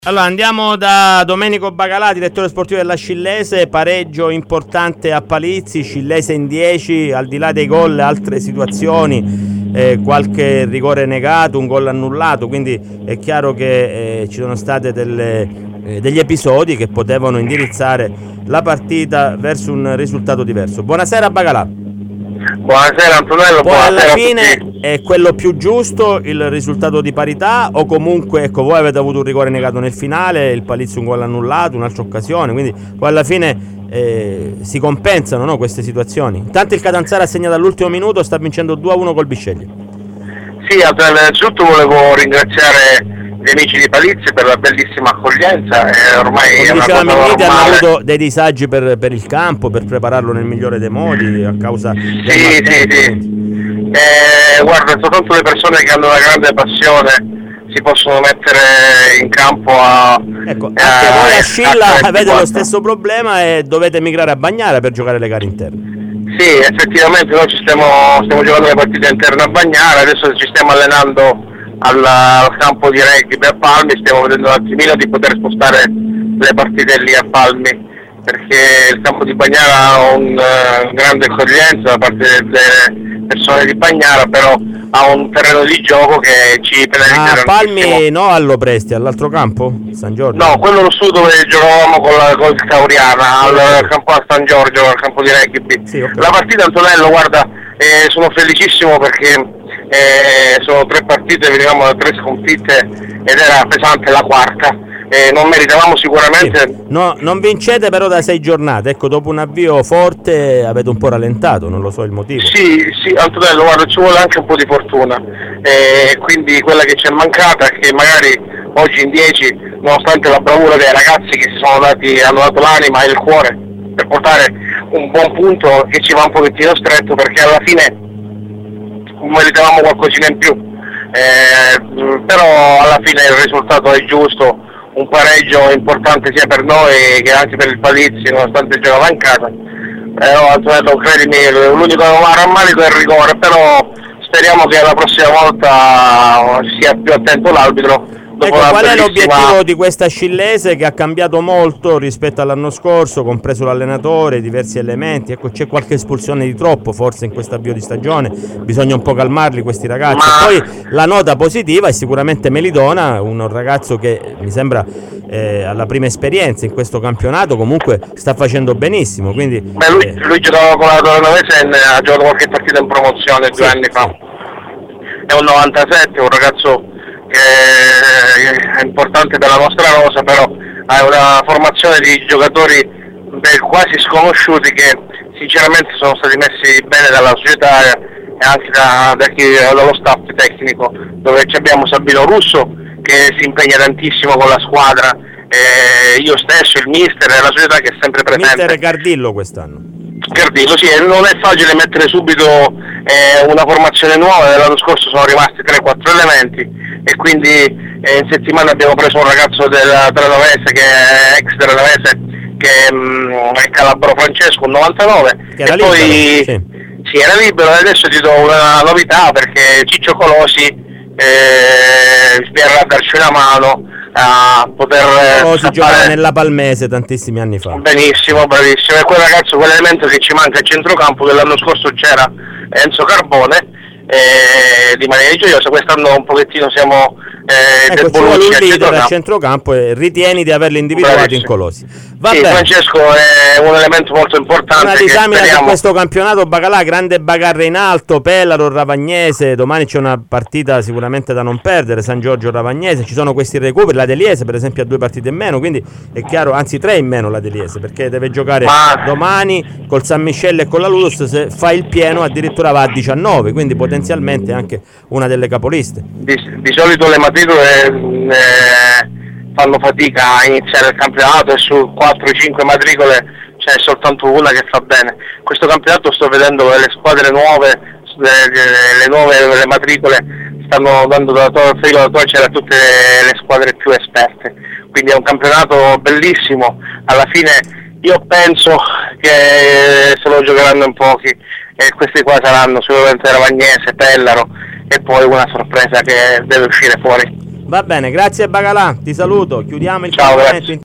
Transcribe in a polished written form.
Allora andiamo da Domenico Bagalà, direttore sportivo della Scillese. Pareggio importante a Palizzi, Scillese in 10, al di là dei gol altre situazioni, qualche rigore negato, un gol annullato, quindi è chiaro che ci sono state degli episodi che potevano indirizzare la partita verso un risultato diverso. Buonasera Bagalà. Buonasera Antonello. Poi buonasera alla fine è quello più giusto il risultato di parità, o comunque voi avete avuto un rigore negato nel finale, il Palizzi un gol annullato, un'altra occasione, quindi poi alla fine si compensano, no, queste situazioni. Intanto il Catanzaro ha segnato all'ultimo minuto, sta vincendo 2-1 col Bisceglie. Sì, innanzitutto volevo ringraziare gli amici di Palizzi per la bellissima accoglienza. Ormai come è una diceva cosa Minniti, hanno normale. avuto dei disagi per il campo, per prepararlo nel migliore dei modi a causa del maltempo. Sì. Guarda, soltanto le persone che hanno una grande passione si possono mettere in campo Ecco, anche voi a Scilla avete lo stesso problema e dovete migrare a Bagnara per giocare le gare interne. Sì, effettivamente noi stiamo giocando le partite interne a Bagnara, adesso ci stiamo allenando al campo di rugby a Palmi, stiamo vedendo un attimino di poter spostare le partite lì a Palmi, perché il campo di Bagnara ha un grande accoglienza da parte delle persone di Bagnara, però ha un terreno di gioco che ci penalizza. A Palmi no, all'Opresti, all'altro campo? San Giorgio? No, quello lo studio dove giocavamo con il Scauriana, al campo a San Giorgio, al campo di rugby. Sì, okay. La partita, Antonello, guarda, sono felicissimo perché sono 3 partite, venivamo da 3 sconfitte ed era pesante la quarta. Non meritavamo sicuramente. Sì. No, non vincete però da 6 giornate, ecco, dopo un avvio forte avete un po' rallentato, non lo so il motivo. Sì, Antonello, guarda, ci vuole anche un po' di fortuna, quindi quella che ci è mancata è che magari oggi in 10, nonostante la bravura dei ragazzi che hanno dato l'anima e il cuore per portare un buon punto, che ci va un pochettino stretto, perché alla fine meritavamo qualcosina in più, però alla fine il risultato è giusto. Un pareggio importante sia per noi che anche per il Palizzi, nonostante giocava in casa. Antonello, credimi, l'unico rammarico è il rigore, però speriamo che la prossima volta sia più attento l'arbitro. Ecco, qual è l'obiettivo di questa Scillese che ha cambiato molto rispetto all'anno scorso, compreso l'allenatore, diversi elementi? Ecco, c'è qualche espulsione di troppo forse in questo avvio di stagione, bisogna un po' calmarli questi ragazzi. Poi la nota positiva è sicuramente Melidona, un ragazzo che mi sembra alla prima esperienza in questo campionato, comunque sta facendo benissimo. Quindi, lui giocava con la Tornovese, ha giocato qualche partita in promozione 2 anni fa. È un 97, un ragazzo che è importante per la nostra rosa, però ha una formazione di giocatori quasi sconosciuti che sinceramente sono stati messi bene dalla società e anche dallo staff tecnico, dove abbiamo Sabino Russo che si impegna tantissimo con la squadra, io stesso, il mister e la società che è sempre presente. Mister Cardillo quest'anno. Cardillo, sì, non è facile mettere subito una formazione nuova. L'anno scorso sono rimasti 3-4 elementi e quindi in settimana abbiamo preso un ragazzo della Tranovese, che è ex Tranovese, che è Calabro Francesco, un 99, che era e libero, poi sì, era libero. E adesso ti do una novità, perché Ciccio Colosi spierrà a darci una mano a poter si giocava nella Palmese tantissimi anni fa. Benissimo, bravissimo. E quel ragazzo, quell'elemento che ci manca a centrocampo, che l'anno scorso c'era Enzo Carbone di Maria Gioiosa, quest'anno un pochettino siamo ecco, ci vuole un leader a centrocampo e ritieni di averli individuati in Colosi. Va bene. Francesco è un elemento molto importante. Una disamina di questo campionato, Bagalà, grande bagarre in alto, Pellaro, Ravagnese, domani c'è una partita sicuramente da non perdere, San Giorgio Ravagnese, ci sono questi recuperi, la Deliese per esempio ha 2 partite in meno, quindi è chiaro, anzi 3 in meno la Deliese, perché deve giocare domani col San Michele e con la Ludus, se fa il pieno addirittura va a 19, quindi potenzialmente anche una delle capoliste. Di solito le matricole fanno fatica a iniziare il campionato e su 4-5 matricole c'è soltanto una che fa bene. Questo campionato sto vedendo le squadre nuove, le matricole stanno dando da torcere a tutte le squadre più esperte, quindi è un campionato bellissimo. Alla fine io penso che se lo giocheranno in pochi e questi qua saranno sicuramente Ravagnese, Pellaro e poi una sorpresa che deve uscire fuori. Va bene, grazie Bacalà, ti saluto, chiudiamo il Ciao, collegamento.